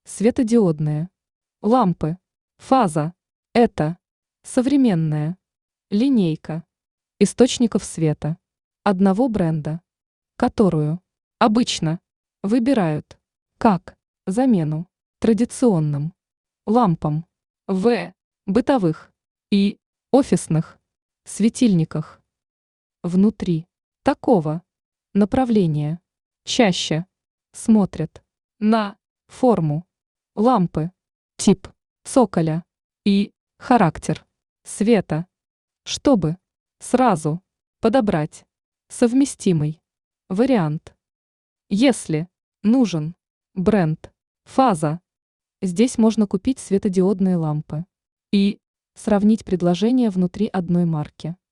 Светодиодные лампы. Фаза. Это современная линейка источников света одного бренда, которую обычно выбирают как замену традиционным лампам в бытовых и офисных светильниках. Внутри такого направления чаще смотрят на форму лампы, тип цоколя и характер света, чтобы сразу подобрать совместимый вариант. Если нужен бренд, фаза, здесь можно купить светодиодные лампы и сравнить предложения внутри одной марки.